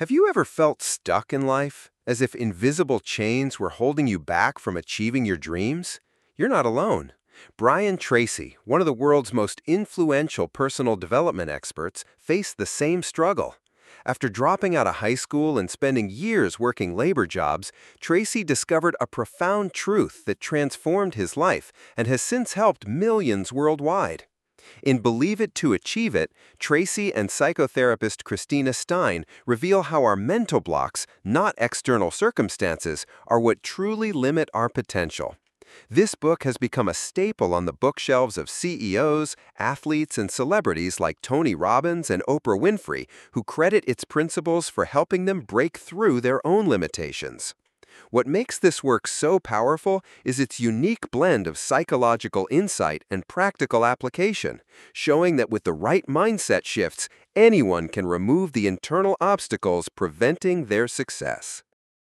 Have you ever felt stuck in life, as if invisible chains were holding you back from achieving your dreams? You're not alone. Brian Tracy, one of the world's most influential personal development experts, faced the same struggle. After dropping out of high school and spending years working labor jobs, Tracy discovered a profound truth that transformed his life and has since helped millions worldwide. In Believe It to Achieve It, Tracy and psychotherapist Christina Stein reveal how our mental blocks, not external circumstances, are what truly limit our potential. This book has become a staple on the bookshelves of CEOs, athletes, and celebrities like Tony Robbins and Oprah Winfrey, who credit its principles for helping them break through their own limitations. What makes this work so powerful is its unique blend of psychological insight and practical application, showing that with the right mindset shifts, anyone can remove the internal obstacles preventing their success.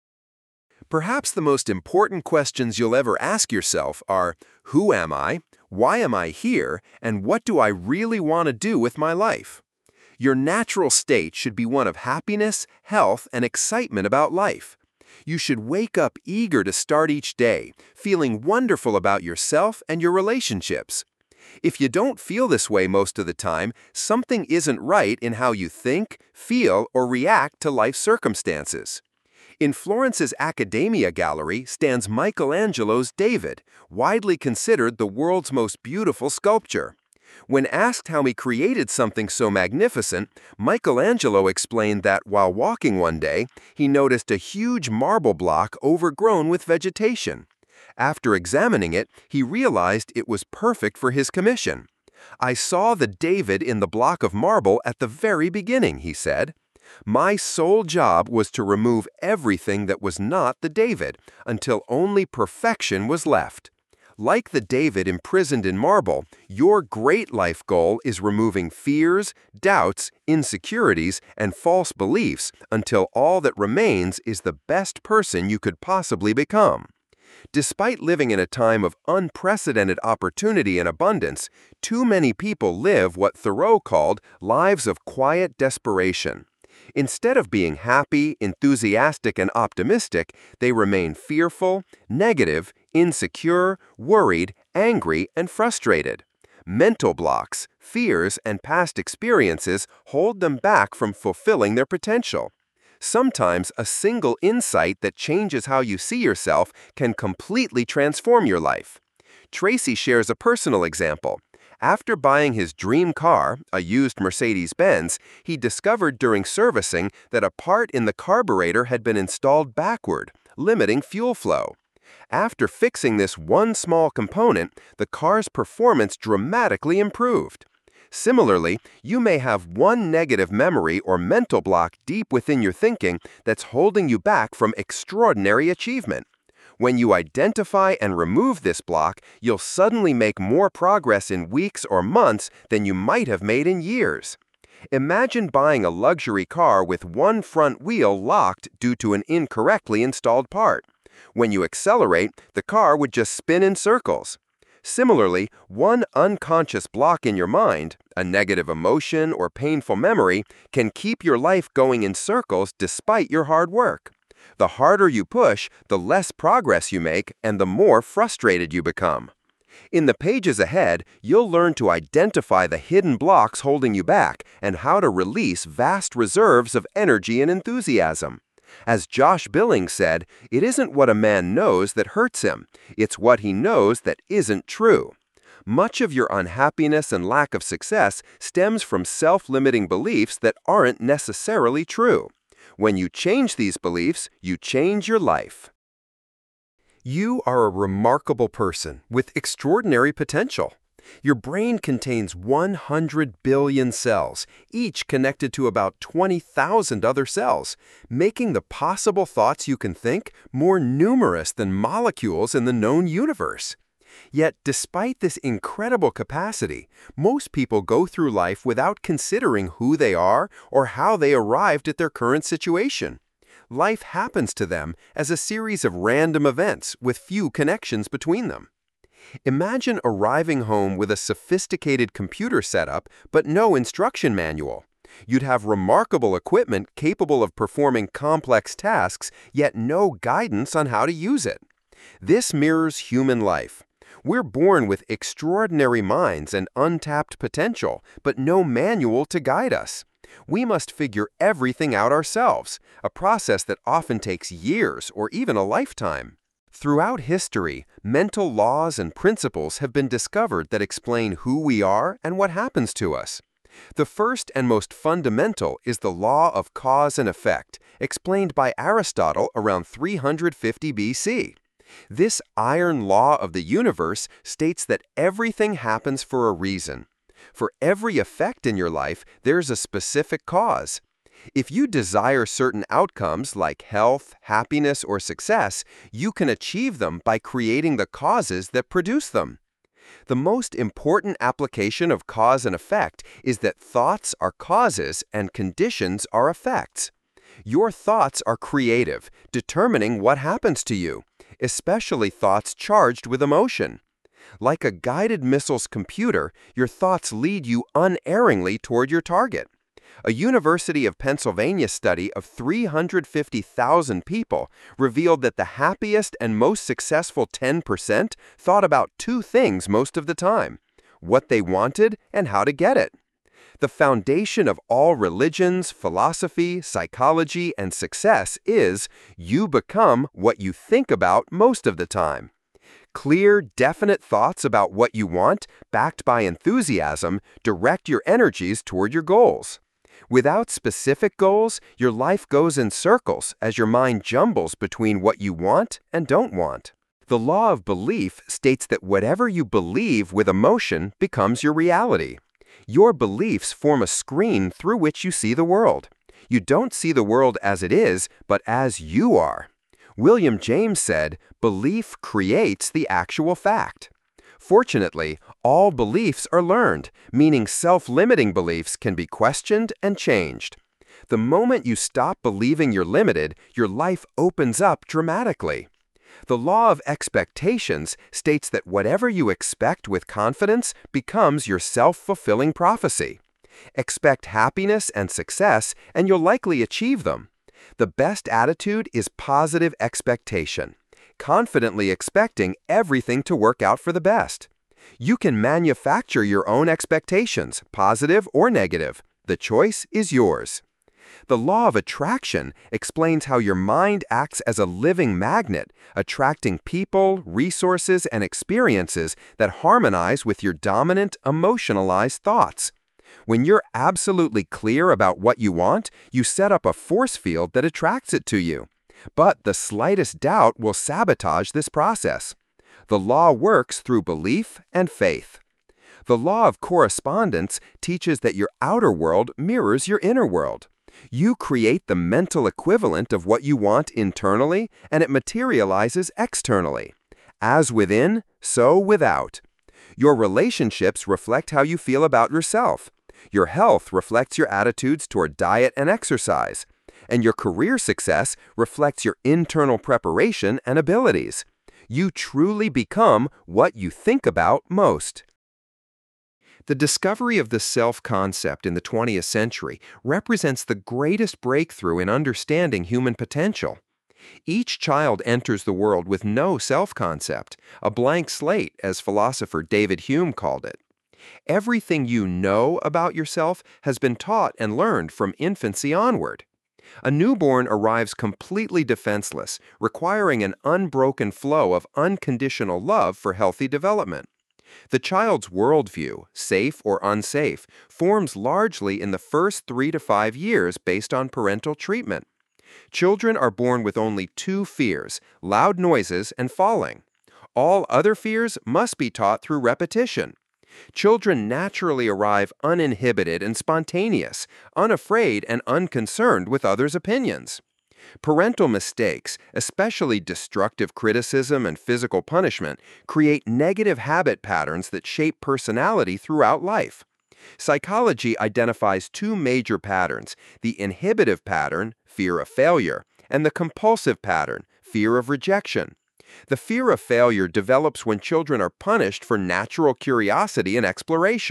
Perhaps the most important questions you'll ever ask yourself are, who am I, why am I here, and what do I really want to do with my life? Your natural state should be one of happiness, health, and excitement about life. You should wake up eager to start each day, feeling wonderful about yourself and your relationships. If you don't feel this way most of the time, something isn't right in how you think, feel, or react to life circumstances. In Florence's Accademia Gallery stands Michelangelo's David, widely considered the world's most beautiful sculpture. When asked how he created something so magnificent, Michelangelo explained that while walking one day, he noticed a huge marble block overgrown with vegetation. After examining it, he realized it was perfect for his commission. "I saw the David in the block of marble at the very beginning," he said. "My sole job was to remove everything that was not the David, until only perfection was left." Like the David imprisoned in marble, your great life goal is removing fears, doubts, insecurities, and false beliefs until all that remains is the best person you could possibly become. Despite living in a time of unprecedented opportunity and abundance, too many people live what Thoreau called lives of quiet desperation. Instead of being happy, enthusiastic, and optimistic, they remain fearful, negative, insecure, worried, angry, and frustrated. Mental blocks, fears, and past experiences hold them back from fulfilling their potential. Sometimes a single insight that changes how you see yourself can completely transform your life. Tracy shares a personal example. After buying his dream car, a used Mercedes-Benz, he discovered during servicing that a part in the carburetor had been installed backward, limiting fuel flow. After fixing this one small component, the car's performance dramatically improved. Similarly, you may have one negative memory or mental block deep within your thinking that's holding you back from extraordinary achievement. When you identify and remove this block, you'll suddenly make more progress in weeks or months than you might have made in years. Imagine buying a luxury car with one front wheel locked due to an incorrectly installed part. When you accelerate, the car would just spin in circles. Similarly, one unconscious block in your mind, a negative emotion or painful memory, can keep your life going in circles despite your hard work. The harder you push, the less progress you make, and the more frustrated you become. In the pages ahead, you'll learn to identify the hidden blocks holding you back and how to release vast reserves of energy and enthusiasm. As Josh Billings said, it isn't what a man knows that hurts him, it's what he knows that isn't true. Much of your unhappiness and lack of success stems from self-limiting beliefs that aren't necessarily true. When you change these beliefs, you change your life. You are a remarkable person with extraordinary potential. Your brain contains 100 billion cells, each connected to about 20,000 other cells, making the possible thoughts you can think more numerous than molecules in the known universe. Yet, despite this incredible capacity, most people go through life without considering who they are or how they arrived at their current situation. Life happens to them as a series of random events with few connections between them. Imagine arriving home with a sophisticated computer setup but no instruction manual. You'd have remarkable equipment capable of performing complex tasks, yet no guidance on how to use it. This mirrors human life. We're born with extraordinary minds and untapped potential, but no manual to guide us. We must figure everything out ourselves, a process that often takes years or even a lifetime. Throughout history, mental laws and principles have been discovered that explain who we are and what happens to us. The first and most fundamental is the law of cause and effect, explained by Aristotle around 350 BC. This iron law of the universe states that everything happens for a reason. For every effect in your life, there's a specific cause. If you desire certain outcomes like health, happiness, or success, you can achieve them by creating the causes that produce them. The most important application of cause and effect is that thoughts are causes and conditions are effects. Your thoughts are creative, determining what happens to you, especially thoughts charged with emotion. Like a guided missile's computer, your thoughts lead you unerringly toward your target. A University of Pennsylvania study of 350,000 people revealed that the happiest and most successful 10% thought about two things most of the time: what they wanted and how to get it. The foundation of all religions, philosophy, psychology, and success is you become what you think about most of the time. Clear, definite thoughts about what you want, backed by enthusiasm, direct your energies toward your goals. Without specific goals, your life goes in circles as your mind jumbles between what you want and don't want. The law of belief states that whatever you believe with emotion becomes your reality. Your beliefs form a screen through which you see the world. You don't see the world as it is, but as you are. William James said, "Belief creates the actual fact." Fortunately, all beliefs are learned, meaning self-limiting beliefs can be questioned and changed. The moment you stop believing you're limited, your life opens up dramatically. The law of expectations states that whatever you expect with confidence becomes your self-fulfilling prophecy. Expect happiness and success, and you'll likely achieve them. The best attitude is positive expectation, confidently expecting everything to work out for the best. You can manufacture your own expectations, positive or negative. The choice is yours. The law of attraction explains how your mind acts as a living magnet, attracting people, resources, and experiences that harmonize with your dominant, emotionalized thoughts. When you're absolutely clear about what you want, you set up a force field that attracts it to you. But the slightest doubt will sabotage this process. The law works through belief and faith. The law of correspondence teaches that your outer world mirrors your inner world. You create the mental equivalent of what you want internally, and it materializes externally. As within, so without. Your relationships reflect how you feel about yourself. Your health reflects your attitudes toward diet and exercise. And your career success reflects your internal preparation and abilities. You truly become what you think about most. The discovery of the self-concept in the 20th century represents the greatest breakthrough in understanding human potential. Each child enters the world with no self-concept, a blank slate, as philosopher David Hume called it. Everything you know about yourself has been taught and learned from infancy onward. A newborn arrives completely defenseless, requiring an unbroken flow of unconditional love for healthy development. The child's worldview, safe or unsafe, forms largely in the first 3 to 5 years based on parental treatment. Children are born with only 2 fears: loud noises and falling. All other fears must be taught through repetition. Children naturally arrive uninhibited and spontaneous, unafraid and unconcerned with others' opinions. Parental mistakes, especially destructive criticism and physical punishment, create negative habit patterns that shape personality throughout life. Psychology identifies 2 major patterns: the inhibitive pattern, fear of failure, and the compulsive pattern, fear of rejection. The fear of failure develops when children are punished for natural curiosity and exploration,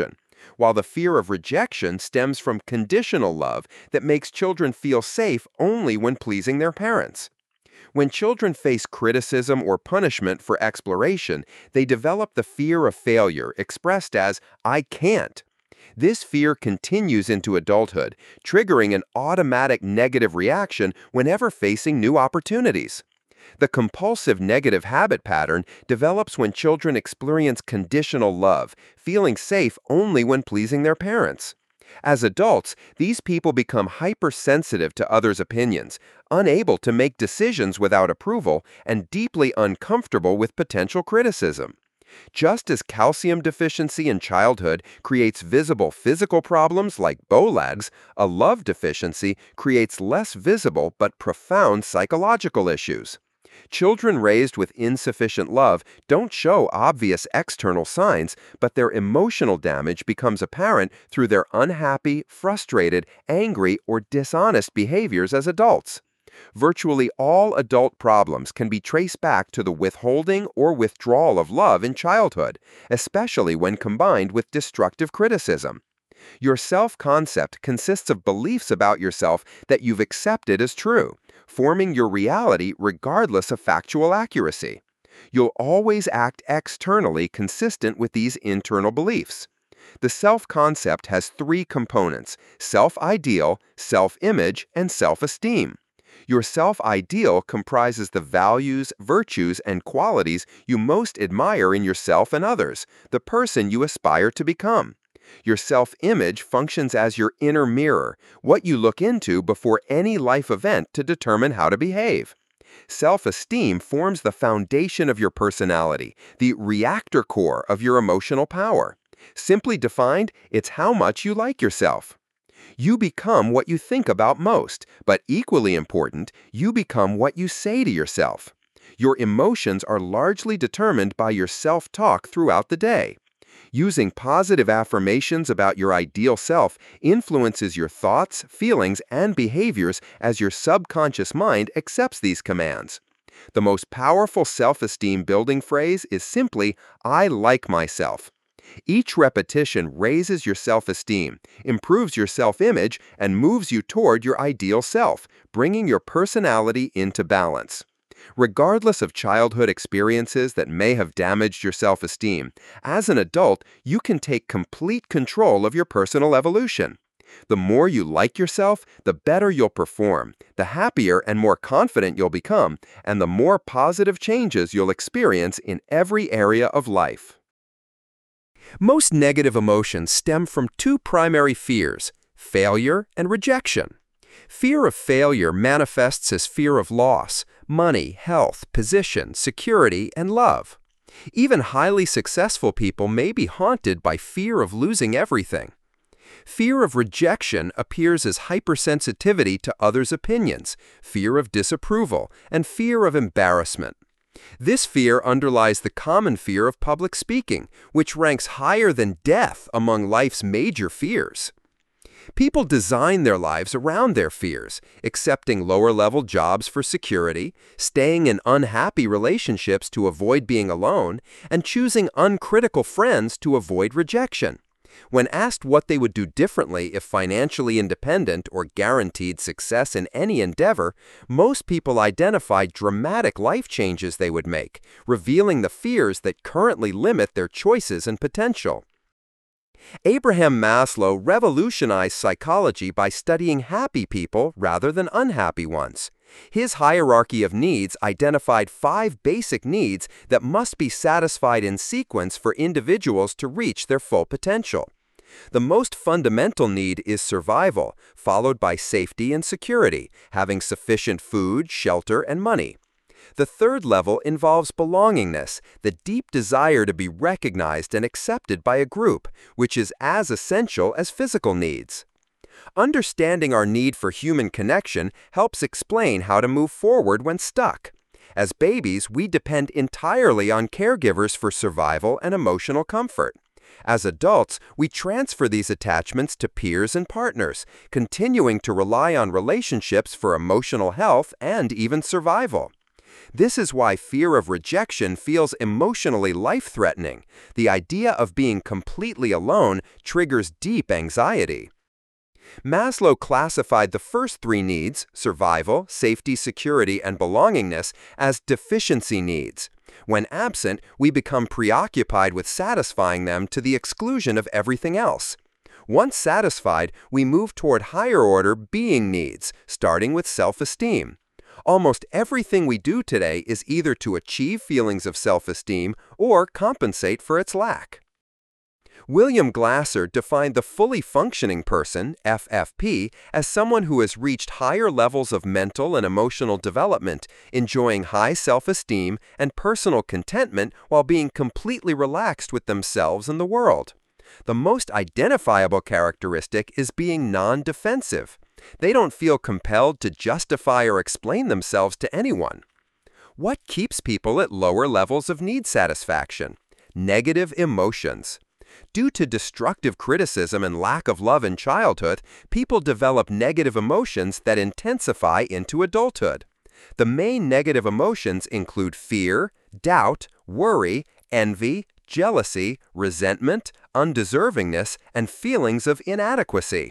while the fear of rejection stems from conditional love that makes children feel safe only when pleasing their parents. When children face criticism or punishment for exploration, they develop the fear of failure, expressed as, "I can't." This fear continues into adulthood, triggering an automatic negative reaction whenever facing new opportunities. The compulsive negative habit pattern develops when children experience conditional love, feeling safe only when pleasing their parents. As adults, these people become hypersensitive to others' opinions, unable to make decisions without approval, and deeply uncomfortable with potential criticism. Just as calcium deficiency in childhood creates visible physical problems like bow legs, a love deficiency creates less visible but profound psychological issues. Children raised with insufficient love don't show obvious external signs, but their emotional damage becomes apparent through their unhappy, frustrated, angry, or dishonest behaviors as adults. Virtually all adult problems can be traced back to the withholding or withdrawal of love in childhood, especially when combined with destructive criticism. Your self-concept consists of beliefs about yourself that you've accepted as true, forming your reality regardless of factual accuracy. You'll always act externally consistent with these internal beliefs. The self-concept has three components: self-ideal, self-image, and self-esteem. Your self-ideal comprises the values, virtues, and qualities you most admire in yourself and others, the person you aspire to become. Your self-image functions as your inner mirror, what you look into before any life event to determine how to behave. Self-esteem forms the foundation of your personality, the reactor core of your emotional power. Simply defined, it's how much you like yourself. You become what you think about most, but equally important, you become what you say to yourself. Your emotions are largely determined by your self-talk throughout the day. Using positive affirmations about your ideal self influences your thoughts, feelings, and behaviors as your subconscious mind accepts these commands. The most powerful self-esteem building phrase is simply, "I like myself." Each repetition raises your self-esteem, improves your self-image, and moves you toward your ideal self, bringing your personality into balance. Regardless of childhood experiences that may have damaged your self-esteem, as an adult, you can take complete control of your personal evolution. The more you like yourself, the better you'll perform, the happier and more confident you'll become, and the more positive changes you'll experience in every area of life. Most negative emotions stem from two primary fears: failure and rejection. Fear of failure manifests as fear of loss, money, health, position, security, and love. Even highly successful people may be haunted by fear of losing everything. Fear of rejection appears as hypersensitivity to others' opinions, fear of disapproval, and fear of embarrassment. This fear underlies the common fear of public speaking, which ranks higher than death among life's major fears. People design their lives around their fears, accepting lower-level jobs for security, staying in unhappy relationships to avoid being alone, and choosing uncritical friends to avoid rejection. When asked what they would do differently if financially independent or guaranteed success in any endeavor, most people identified dramatic life changes they would make, revealing the fears that currently limit their choices and potential. Abraham Maslow revolutionized psychology by studying happy people rather than unhappy ones. His hierarchy of needs identified 5 basic needs that must be satisfied in sequence for individuals to reach their full potential. The most fundamental need is survival, followed by safety and security, having sufficient food, shelter, and money. The third level involves belongingness, the deep desire to be recognized and accepted by a group, which is as essential as physical needs. Understanding our need for human connection helps explain how to move forward when stuck. As babies, we depend entirely on caregivers for survival and emotional comfort. As adults, we transfer these attachments to peers and partners, continuing to rely on relationships for emotional health and even survival. This is why fear of rejection feels emotionally life-threatening. The idea of being completely alone triggers deep anxiety. Maslow classified the first three needs, survival, safety, security, and belongingness, as deficiency needs. When absent, we become preoccupied with satisfying them to the exclusion of everything else. Once satisfied, we move toward higher-order being needs, starting with self-esteem. Almost everything we do today is either to achieve feelings of self-esteem or compensate for its lack. William Glasser defined the fully functioning person, FFP, as someone who has reached higher levels of mental and emotional development, enjoying high self-esteem and personal contentment while being completely relaxed with themselves and the world. The most identifiable characteristic is being non-defensive. They don't feel compelled to justify or explain themselves to anyone. What keeps people at lower levels of need satisfaction? Negative emotions. Due to destructive criticism and lack of love in childhood, people develop negative emotions that intensify into adulthood. The main negative emotions include fear, doubt, worry, envy, jealousy, resentment, undeservingness, and feelings of inadequacy.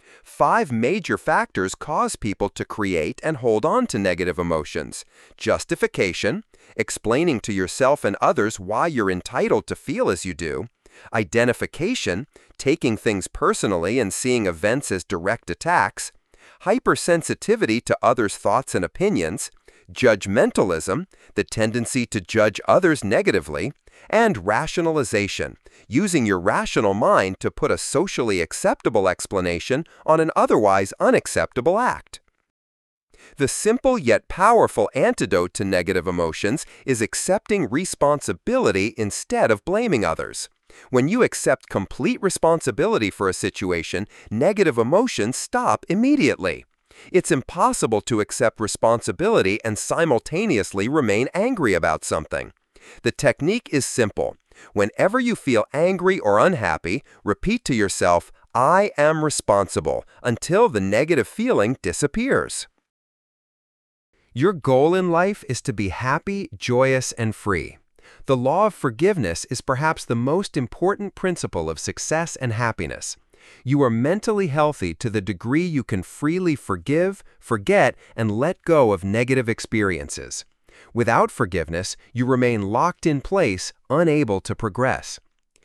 5 major factors cause people to create and hold on to negative emotions: justification, explaining to yourself and others why you're entitled to feel as you do; identification, taking things personally and seeing events as direct attacks; hypersensitivity to others' thoughts and opinions; judgmentalism, the tendency to judge others negatively; and rationalization, using your rational mind to put a socially acceptable explanation on an otherwise unacceptable act. The simple yet powerful antidote to negative emotions is accepting responsibility instead of blaming others. When you accept complete responsibility for a situation, negative emotions stop immediately. It's impossible to accept responsibility and simultaneously remain angry about something. The technique is simple. Whenever you feel angry or unhappy, repeat to yourself, "I am responsible," until the negative feeling disappears. Your goal in life is to be happy, joyous, and free. The law of forgiveness is perhaps the most important principle of success and happiness. You are mentally healthy to the degree you can freely forgive, forget, and let go of negative experiences. Without forgiveness, you remain locked in place, unable to progress.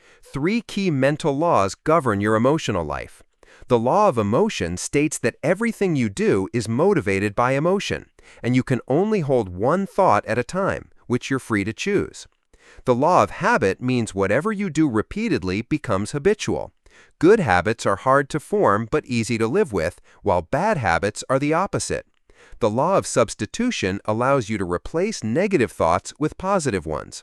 3 key mental laws govern your emotional life. The law of emotion states that everything you do is motivated by emotion, and you can only hold one thought at a time, which you're free to choose. The law of habit means whatever you do repeatedly becomes habitual. Good habits are hard to form but easy to live with, while bad habits are the opposite. The law of substitution allows you to replace negative thoughts with positive ones.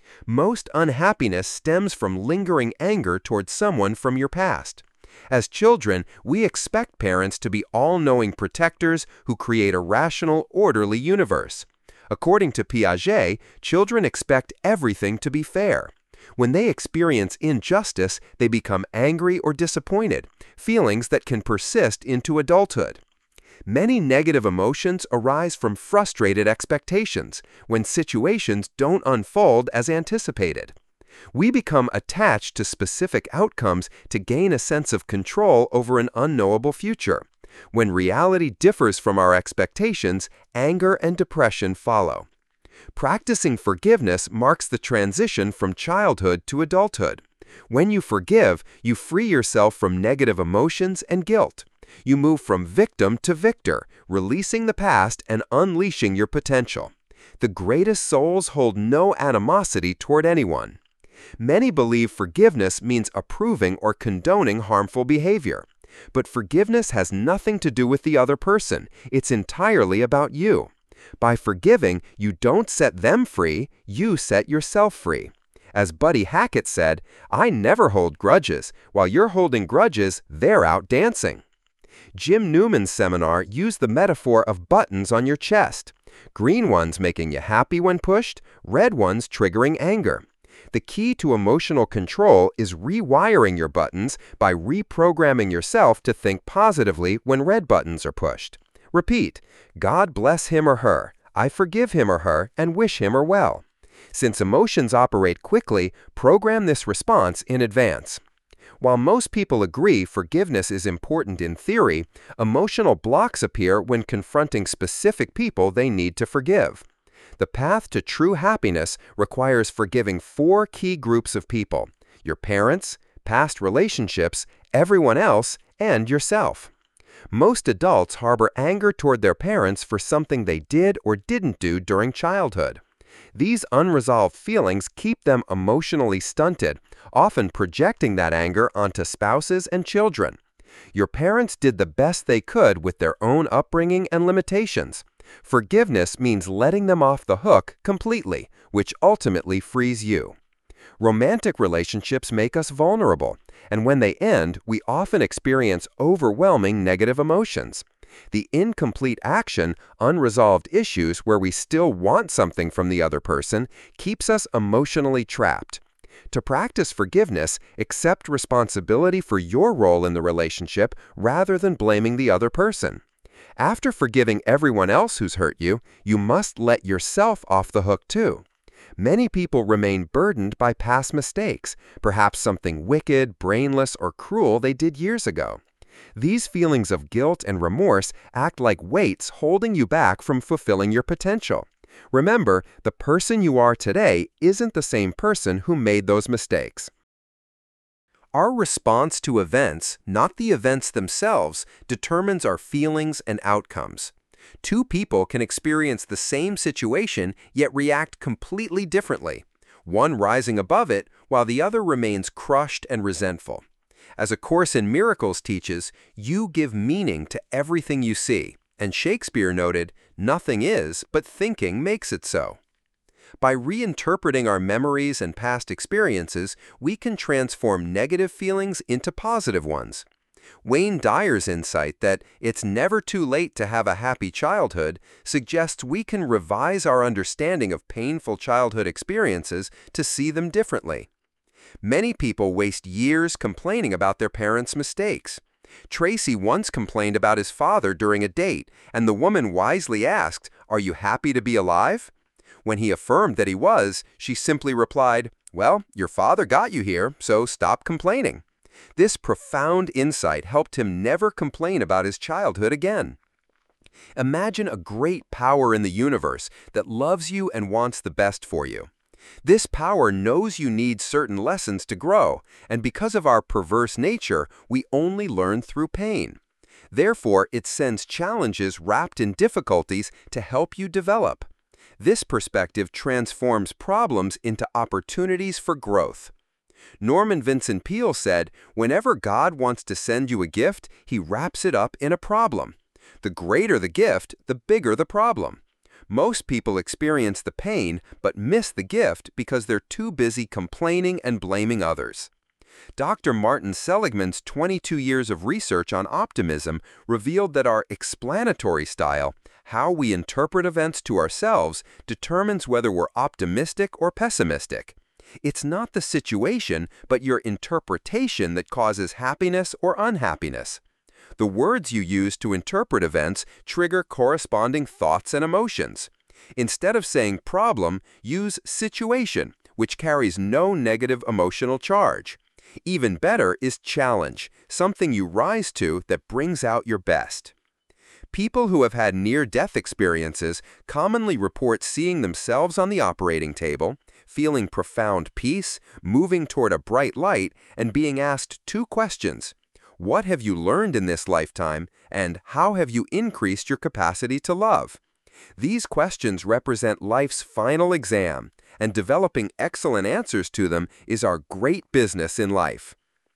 Most unhappiness stems from lingering anger towards someone from your past. As children, we expect parents to be all-knowing protectors who create a rational, orderly universe. According to Piaget, children expect everything to be fair. When they experience injustice, they become angry or disappointed, feelings that can persist into adulthood. Many negative emotions arise from frustrated expectations, when situations don't unfold as anticipated. We become attached to specific outcomes to gain a sense of control over an unknowable future. When reality differs from our expectations, anger and depression follow. Practicing forgiveness marks the transition from childhood to adulthood. When you forgive, you free yourself from negative emotions and guilt. You move from victim to victor, releasing the past and unleashing your potential. The greatest souls hold no animosity toward anyone. Many believe forgiveness means approving or condoning harmful behavior. But forgiveness has nothing to do with the other person. It's entirely about you. By forgiving, you don't set them free, you set yourself free. As Buddy Hackett said, "I never hold grudges. While you're holding grudges, they're out dancing." Jim Newman's seminar used the metaphor of buttons on your chest. Green ones making you happy when pushed, red ones triggering anger. The key to emotional control is rewiring your buttons by reprogramming yourself to think positively when red buttons are pushed. Repeat, "God bless him or her. I forgive him or her and wish him or well. Since emotions operate quickly, program this response in advance. While most people agree forgiveness is important in theory, emotional blocks appear when confronting specific people they need to forgive. The path to true happiness requires forgiving 4 key groups of people: your parents, past relationships, everyone else, and yourself. Most adults harbor anger toward their parents for something they did or didn't do during childhood. These unresolved feelings keep them emotionally stunted, often projecting that anger onto spouses and children. Your parents did the best they could with their own upbringing and limitations. Forgiveness means letting them off the hook completely, which ultimately frees you. Romantic relationships make us vulnerable, and when they end, we often experience overwhelming negative emotions. The incomplete action, unresolved issues where we still want something from the other person, keeps us emotionally trapped. To practice forgiveness, accept responsibility for your role in the relationship rather than blaming the other person. After forgiving everyone else who's hurt you, you must let yourself off the hook too. Many people remain burdened by past mistakes, perhaps something wicked, brainless, or cruel they did years ago. These feelings of guilt and remorse act like weights holding you back from fulfilling your potential. Remember, the person you are today isn't the same person who made those mistakes. Our response to events, not the events themselves, determines our feelings and outcomes. 2 people can experience the same situation yet react completely differently, one rising above it while the other remains crushed and resentful. As A Course in Miracles teaches, you give meaning to everything you see, and Shakespeare noted, "Nothing is, but thinking makes it so." By reinterpreting our memories and past experiences, we can transform negative feelings into positive ones. Wayne Dyer's insight that it's never too late to have a happy childhood suggests we can revise our understanding of painful childhood experiences to see them differently. Many people waste years complaining about their parents' mistakes. Tracy once complained about his father during a date, and the woman wisely asked, "Are you happy to be alive?" When he affirmed that he was, she simply replied, "Well, your father got you here, so stop complaining." This profound insight helped him never complain about his childhood again. Imagine a great power in the universe that loves you and wants the best for you. This power knows you need certain lessons to grow, and because of our perverse nature, we only learn through pain. Therefore, it sends challenges wrapped in difficulties to help you develop. This perspective transforms problems into opportunities for growth. Norman Vincent Peale said, "Whenever God wants to send you a gift, He wraps it up in a problem. The greater the gift, the bigger the problem." Most people experience the pain but miss the gift because they're too busy complaining and blaming others. Dr. Martin Seligman's 22 years of research on optimism revealed that our explanatory style, how we interpret events to ourselves, determines whether we're optimistic or pessimistic. It's not the situation, but your interpretation that causes happiness or unhappiness. The words you use to interpret events trigger corresponding thoughts and emotions. Instead of saying problem, use situation, which carries no negative emotional charge. Even better is challenge, something you rise to that brings out your best. People who have had near-death experiences commonly report seeing themselves on the operating table, feeling profound peace, moving toward a bright light, and being asked 2 questions. What have you learned in this lifetime, and how have you increased your capacity to love? These questions represent life's final exam, and developing excellent answers to them is our great business in life.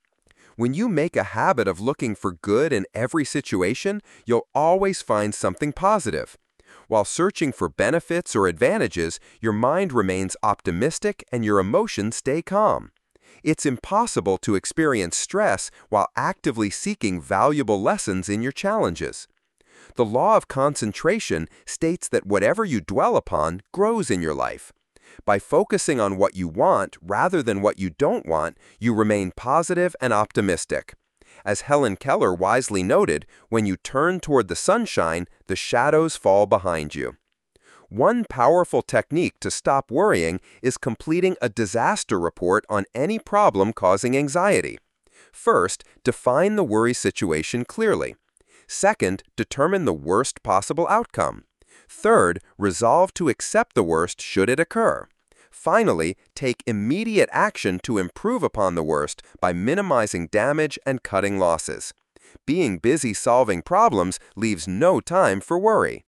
When you make a habit of looking for good in every situation, you'll always find something positive. While searching for benefits or advantages, your mind remains optimistic and your emotions stay calm. It's impossible to experience stress while actively seeking valuable lessons in your challenges. The law of concentration states that whatever you dwell upon grows in your life. By focusing on what you want rather than what you don't want, you remain positive and optimistic. As Helen Keller wisely noted, when you turn toward the sunshine, the shadows fall behind you. One powerful technique to stop worrying is completing a disaster report on any problem causing anxiety. First, define the worry situation clearly. Second, determine the worst possible outcome. Third, resolve to accept the worst should it occur. Finally, take immediate action to improve upon the worst by minimizing damage and cutting losses. Being busy solving problems leaves no time for worry.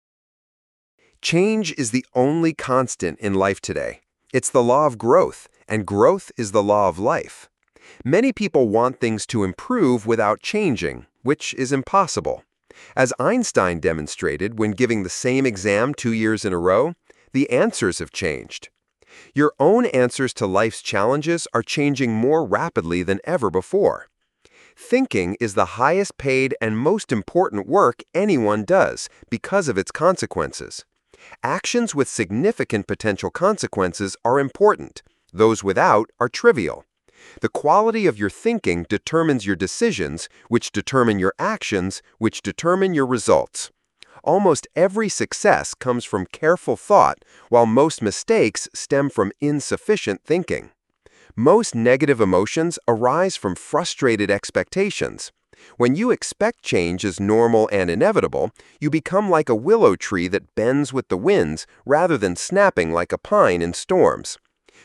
Change is the only constant in life today. It's the law of growth, and growth is the law of life. Many people want things to improve without changing, which is impossible. As Einstein demonstrated when giving the same exam 2 years in a row, the answers have changed. Your own answers to life's challenges are changing more rapidly than ever before. Thinking is the highest paid and most important work anyone does because of its consequences. Actions with significant potential consequences are important. Those without are trivial. The quality of your thinking determines your decisions, which determine your actions, which determine your results. Almost every success comes from careful thought, while most mistakes stem from insufficient thinking. Most negative emotions arise from frustrated expectations. When you expect change as normal and inevitable, you become like a willow tree that bends with the winds rather than snapping like a pine in storms.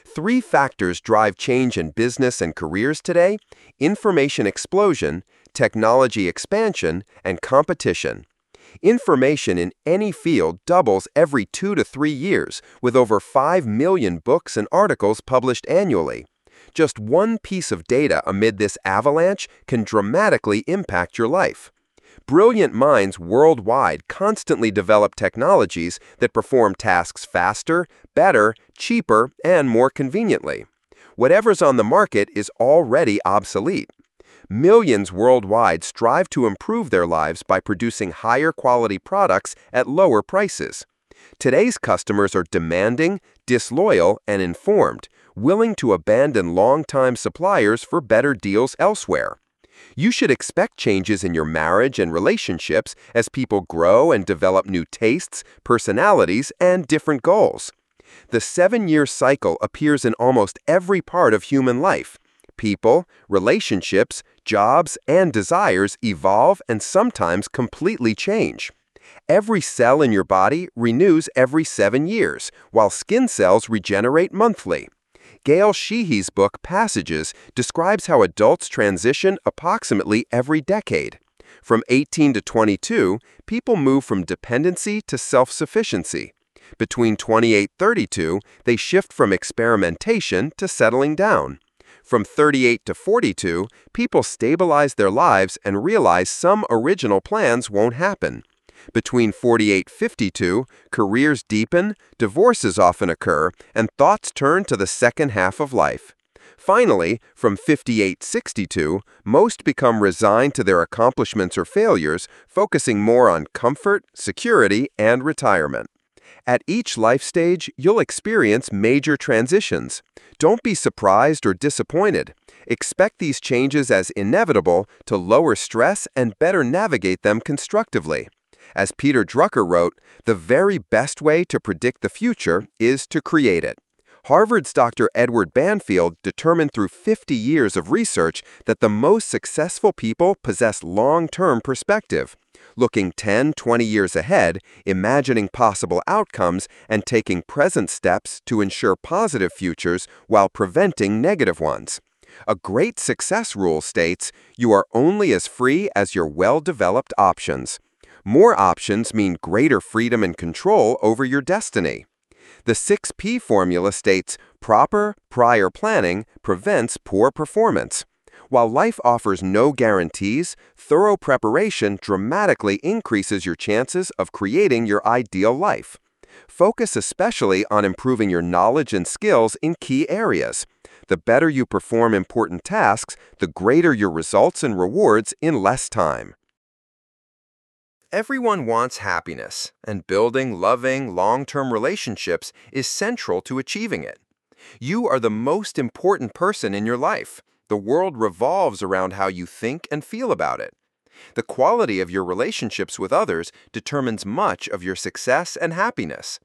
3 factors drive change in business and careers today: information explosion, technology expansion, and competition. Information in any field doubles every 2 to 3 years, with over 5 million books and articles published annually. Just one piece of data amid this avalanche can dramatically impact your life. Brilliant minds worldwide constantly develop technologies that perform tasks faster, better, cheaper, and more conveniently. Whatever's on the market is already obsolete. Millions worldwide strive to improve their lives by producing higher quality products at lower prices. Today's customers are demanding, disloyal, and informed, willing to abandon long-time suppliers for better deals elsewhere. You should expect changes in your marriage and relationships as people grow and develop new tastes, personalities, and different goals. The 7-year cycle appears in almost every part of human life. People, relationships, jobs, and desires evolve and sometimes completely change. Every cell in your body renews every 7 years, while skin cells regenerate monthly. Gail Sheehy's book Passages describes how adults transition approximately every decade. From 18 to 22, people move from dependency to self-sufficiency. Between 28-32, they shift from experimentation to settling down. From 38 to 42, people stabilize their lives and realize some original plans won't happen. Between 48-52, careers deepen, divorces often occur, and thoughts turn to the second half of life. Finally, from 58-62, most become resigned to their accomplishments or failures, focusing more on comfort, security, and retirement. At each life stage, you'll experience major transitions. Don't be surprised or disappointed. Expect these changes as inevitable to lower stress and better navigate them constructively. As Peter Drucker wrote, the very best way to predict the future is to create it. Harvard's Dr. Edward Banfield determined through 50 years of research that the most successful people possess long-term perspective, looking 10-20 years ahead, imagining possible outcomes, and taking present steps to ensure positive futures while preventing negative ones. A great success rule states, you are only as free as your well-developed options. More options mean greater freedom and control over your destiny. The 6P formula states, proper, prior planning prevents poor performance. While life offers no guarantees, thorough preparation dramatically increases your chances of creating your ideal life. Focus especially on improving your knowledge and skills in key areas. The better you perform important tasks, the greater your results and rewards in less time. Everyone wants happiness, and building loving, long-term relationships is central to achieving it. You are the most important person in your life. The world revolves around how you think and feel about it. The quality of your relationships with others determines much of your success and happiness.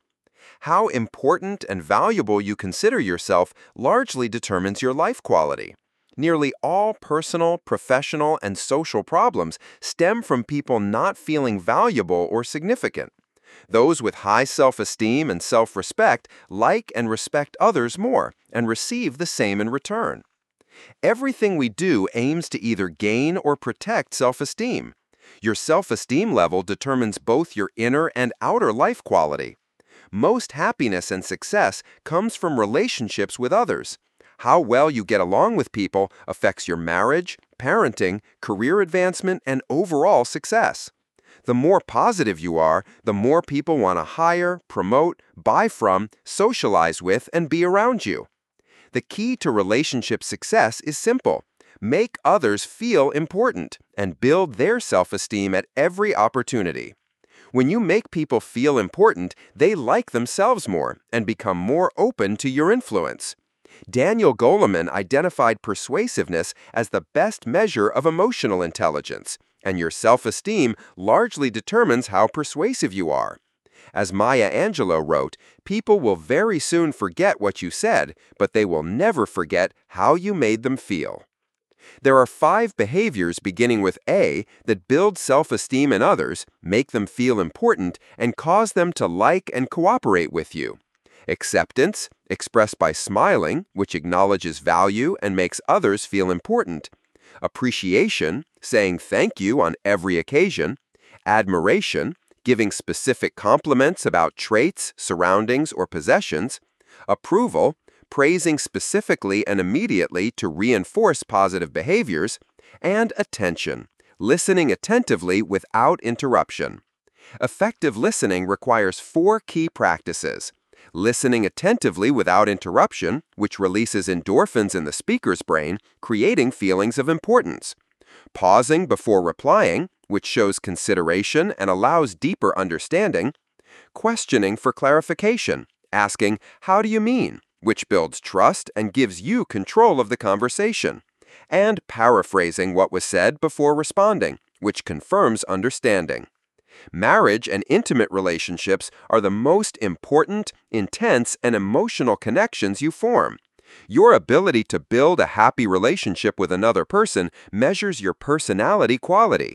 How important and valuable you consider yourself largely determines your life quality. Nearly all personal, professional, and social problems stem from people not feeling valuable or significant. Those with high self-esteem and self-respect like and respect others more and receive the same in return. Everything we do aims to either gain or protect self-esteem. Your self-esteem level determines both your inner and outer life quality. Most happiness and success comes from relationships with others. How well you get along with people affects your marriage, parenting, career advancement, and overall success. The more positive you are, the more people want to hire, promote, buy from, socialize with, and be around you. The key to relationship success is simple. Make others feel important and build their self-esteem at every opportunity. When you make people feel important, they like themselves more and become more open to your influence. Daniel Goleman identified persuasiveness as the best measure of emotional intelligence, and your self-esteem largely determines how persuasive you are. As Maya Angelou wrote, people will very soon forget what you said, but they will never forget how you made them feel. There are 5 behaviors beginning with A that build self-esteem in others, make them feel important, and cause them to like and cooperate with you. Acceptance, expressed by smiling, which acknowledges value and makes others feel important. Appreciation, saying thank you on every occasion. Admiration, giving specific compliments about traits, surroundings, or possessions. Approval, praising specifically and immediately to reinforce positive behaviors. And attention, listening attentively without interruption. Effective listening requires 4 key practices. Listening attentively without interruption, which releases endorphins in the speaker's brain, creating feelings of importance. Pausing before replying, which shows consideration and allows deeper understanding. Questioning for clarification, asking, "How do you mean?" which builds trust and gives you control of the conversation. And paraphrasing what was said before responding, which confirms understanding. Marriage and intimate relationships are the most important, intense, and emotional connections you form. Your ability to build a happy relationship with another person measures your personality quality.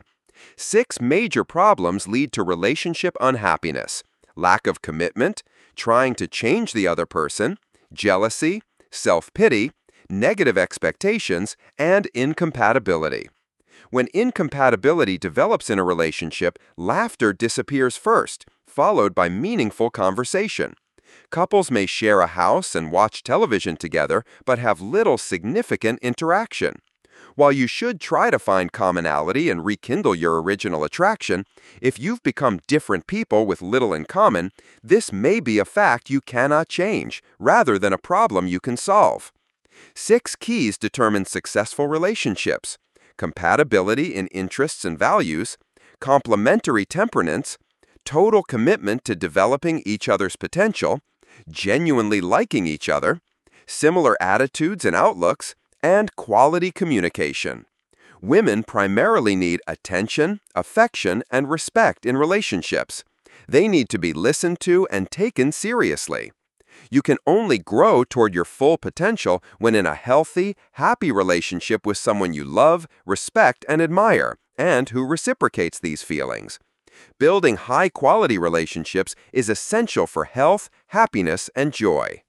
6 major problems lead to relationship unhappiness: lack of commitment, trying to change the other person, jealousy, self-pity, negative expectations, and incompatibility. When incompatibility develops in a relationship, laughter disappears first, followed by meaningful conversation. Couples may share a house and watch television together, but have little significant interaction. While you should try to find commonality and rekindle your original attraction, if you've become different people with little in common, this may be a fact you cannot change, rather than a problem you can solve. 6 keys determine successful relationships: compatibility in interests and values, complementary temperaments, total commitment to developing each other's potential, genuinely liking each other, similar attitudes and outlooks, and quality communication. Women primarily need attention, affection, and respect in relationships. They need to be listened to and taken seriously. You can only grow toward your full potential when in a healthy, happy relationship with someone you love, respect, and admire, and who reciprocates these feelings. Building high-quality relationships is essential for health, happiness, and joy.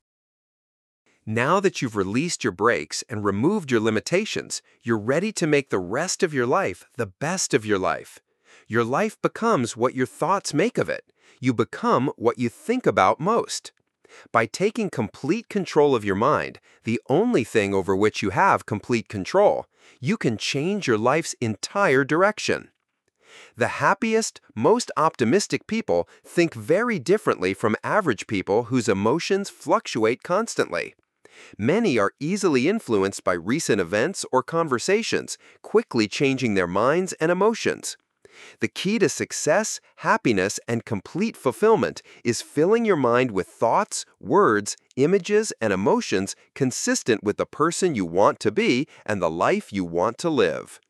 Now that you've released your brakes and removed your limitations, you're ready to make the rest of your life the best of your life. Your life becomes what your thoughts make of it. You become what you think about most. By taking complete control of your mind, the only thing over which you have complete control, you can change your life's entire direction. The happiest, most optimistic people think very differently from average people whose emotions fluctuate constantly. Many are easily influenced by recent events or conversations, quickly changing their minds and emotions. The key to success, happiness, and complete fulfillment is filling your mind with thoughts, words, images, and emotions consistent with the person you want to be and the life you want to live.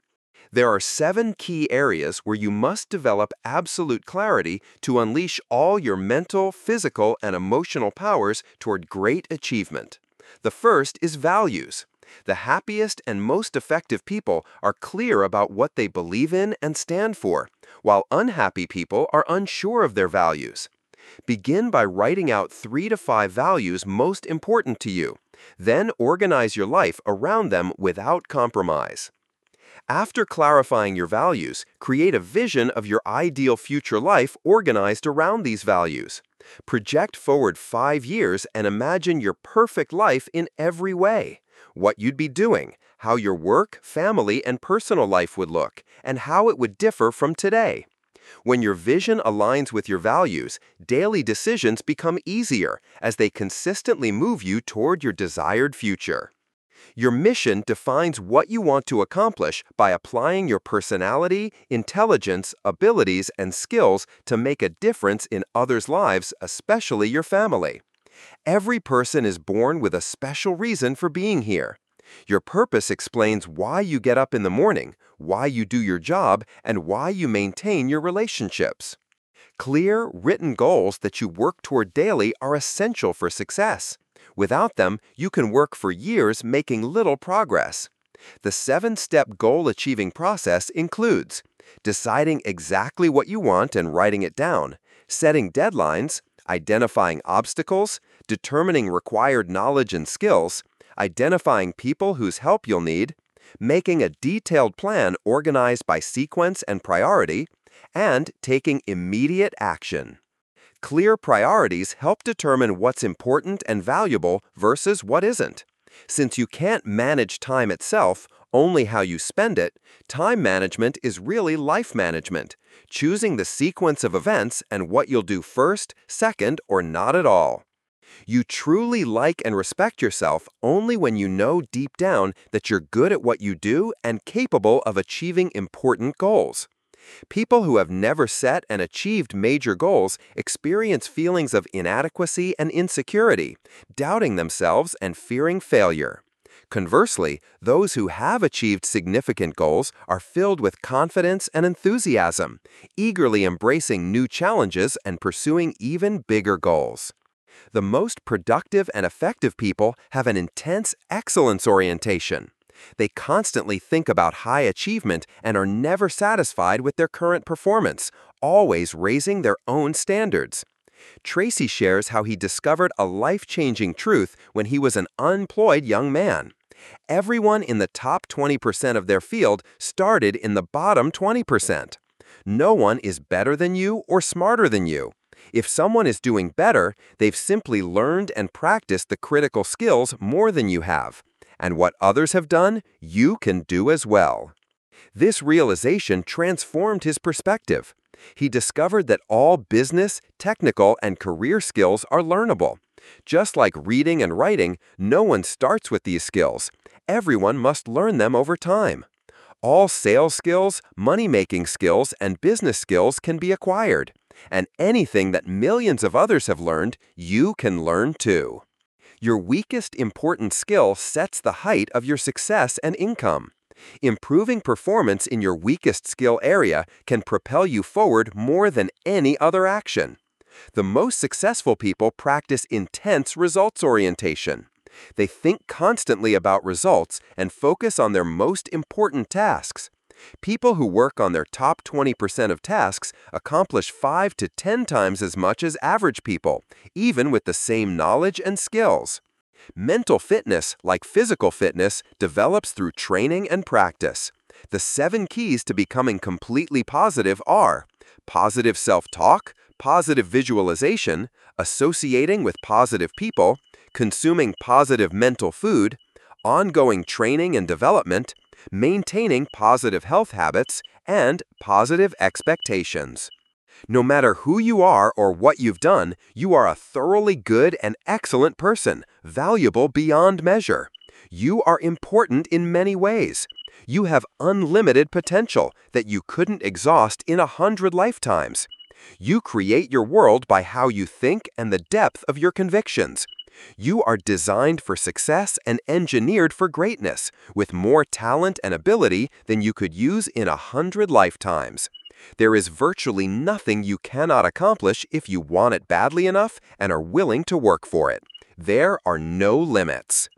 There are 7 key areas where you must develop absolute clarity to unleash all your mental, physical, and emotional powers toward great achievement. The first is values. The happiest and most effective people are clear about what they believe in and stand for, while unhappy people are unsure of their values. Begin by writing out 3 to 5 values most important to you. Then organize your life around them without compromise. After clarifying your values, create a vision of your ideal future life organized around these values. Project forward 5 years and imagine your perfect life in every way. What you'd be doing, how your work, family, and personal life would look, and how it would differ from today. When your vision aligns with your values, daily decisions become easier as they consistently move you toward your desired future. Your mission defines what you want to accomplish by applying your personality, intelligence, abilities, and skills to make a difference in others' lives, especially your family. Every person is born with a special reason for being here. Your purpose explains why you get up in the morning, why you do your job, and why you maintain your relationships. Clear, written goals that you work toward daily are essential for success. Without them, you can work for years making little progress. The 7-step goal-achieving process includes deciding exactly what you want and writing it down, setting deadlines, identifying obstacles, determining required knowledge and skills, identifying people whose help you'll need, making a detailed plan organized by sequence and priority, and taking immediate action. Clear priorities help determine what's important and valuable versus what isn't. Since you can't manage time itself, only how you spend it, time management is really life management, choosing the sequence of events and what you'll do first, second, or not at all. You truly like and respect yourself only when you know deep down that you're good at what you do and capable of achieving important goals. People who have never set and achieved major goals experience feelings of inadequacy and insecurity, doubting themselves and fearing failure. Conversely, those who have achieved significant goals are filled with confidence and enthusiasm, eagerly embracing new challenges and pursuing even bigger goals. The most productive and effective people have an intense excellence orientation. They constantly think about high achievement and are never satisfied with their current performance, always raising their own standards. Tracy shares how he discovered a life-changing truth when he was an unemployed young man. Everyone in the top 20% of their field started in the bottom 20%. No one is better than you or smarter than you. If someone is doing better, they've simply learned and practiced the critical skills more than you have. And what others have done, you can do as well. This realization transformed his perspective. He discovered that all business, technical, and career skills are learnable. Just like reading and writing, no one starts with these skills. Everyone must learn them over time. All sales skills, money-making skills, and business skills can be acquired. And anything that millions of others have learned, you can learn too. Your weakest important skill sets the height of your success and income. Improving performance in your weakest skill area can propel you forward more than any other action. The most successful people practice intense results orientation. They think constantly about results and focus on their most important tasks. People who work on their top 20% of tasks accomplish 5 to 10 times as much as average people, even with the same knowledge and skills. Mental fitness, like physical fitness, develops through training and practice. The 7 keys to becoming completely positive are positive self-talk, positive visualization, associating with positive people, consuming positive mental food, ongoing training and development, maintaining positive health habits, and positive expectations. No matter who you are or what you've done, you are a thoroughly good and excellent person, valuable beyond measure. You are important in many ways. You have unlimited potential that you couldn't exhaust in 100 lifetimes. You create your world by how you think and the depth of your convictions. You are designed for success and engineered for greatness, with more talent and ability than you could use in 100 lifetimes. There is virtually nothing you cannot accomplish if you want it badly enough and are willing to work for it. There are no limits.